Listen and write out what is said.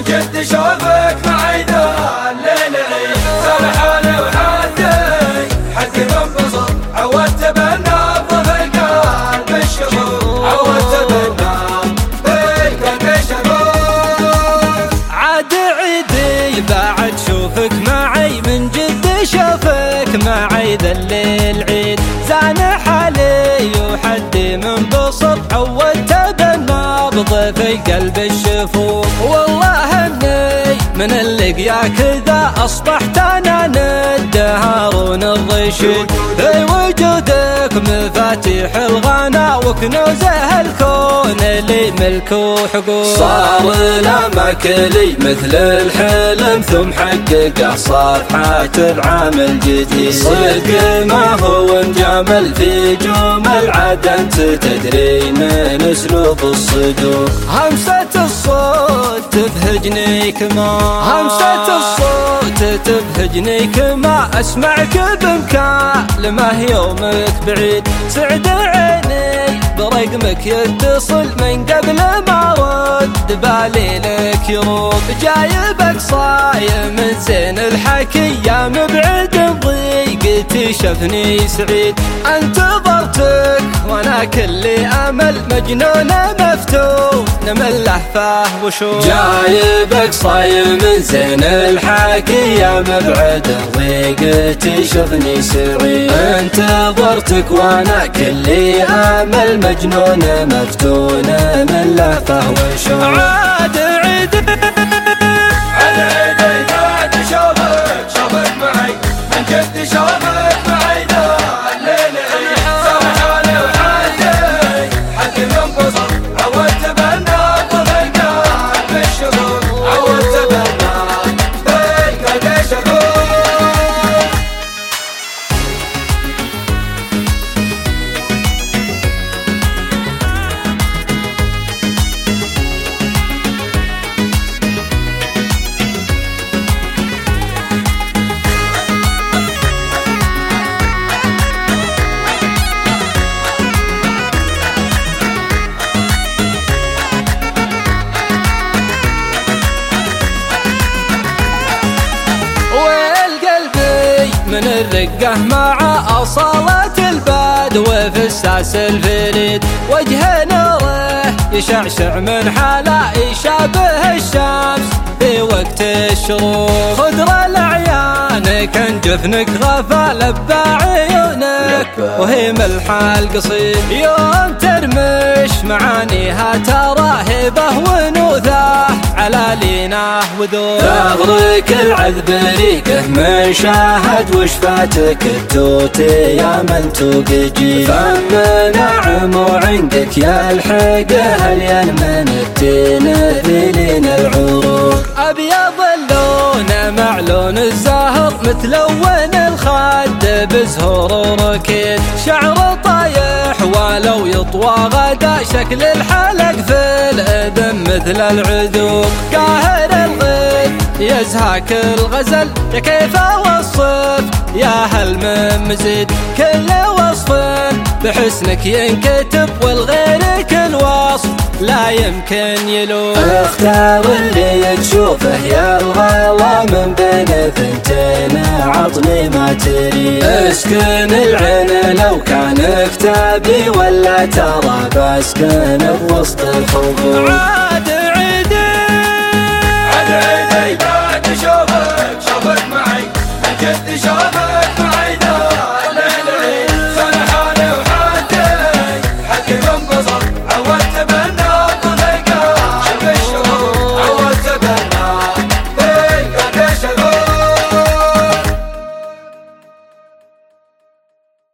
جد شوفك معي ذا الليل عيد سرحاني وحدي حدي منبسط عودت بالنبض في القلب الشغوف عودت بالنبض في القلب الشغوف عاد عيدي بعد شوفك معي من جد شوفك معي ذا الليل عيد زان حالي وحدي منبسط عودت بالنبض في قلب الشفوف والله اني من اللقيا كذا اصبحت انا ند هارون الرشيد في وجودك مفاتيح الغنى وكنوزه الكون لي ملك وحقوق صار الاماكلي مثل الحلم ثم حققه صفحات العام الجديد صدق ما هو انجمل في جمل عاد انت تدري من اسلوب الصدور همسة الصوت تبهجني كما همسة الصوت تبهجني كما اسمعك بمكالمه يومك بعيد سعد عيني برقمك يتصل من قبل ما رد بالي لك يروق جايبك صايم من زين الحكي يا مبعد ضيقتي شفني سعيد انتظرتك وانا كلي امل مجنون مفتون من لهفه وشوق جايبك صايم من زين الحكي يا مبعد ضيقتي شفني سعيد انتظرتك وانا كلي امل مجنون مفتون من لهفه وشوق عاد عيد بعد شوفك معي من جد شوفك معي ذا الليل عيد سرحاني وحدي حدي منبسط عودت بالنبض في القلب الشغوف عودت بالنبض في القلب الشغوف من الرقة مع أصالة الباد وفساس الفريد وجه نوره يشعشع من حاله يشابه الشمس في وقت الشروق خضر الأعيان كان جفنك غفا لبى عيونك وهي ملح القصيد يوم ترمش معانيها ترى هبه ونوثه على لينه وذوق ثغرك العذب ريقه من شاهد وشفاتك التوتي يا من توقجي فم ناعم وعندك يا الحقه هلين من التين ذيلين العروق أبيض اللون مع لون الزهر متلون الخد بزهور وركيد شعر طايح ولو يطوى غدا شكل الحلق في الأذن مثل العذوق قاهر الغيث يزهاك الغزل يا كيف أوصف يا هل من مزيد كل وصف بحسنك ينكتب والغيرك الوصف لا يمكن يلوم اختار اللي تشوفه يا الغلا من بين ثنتين عطني ما تريد اسكن العين لو كان كتابي ولا ترى بسكن بوسط الخبور